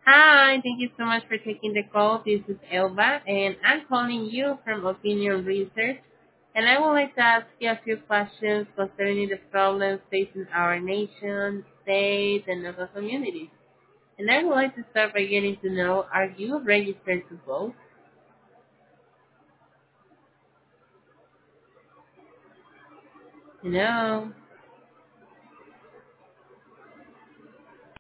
Hi, thank you so much for taking the call. This is Elba, and I'm calling you from Opinion Research. And I would like to ask you a few questions concerning the problems facing our nation, state, and local communities. And I would like to start by getting to know, are you registered to vote? Hello?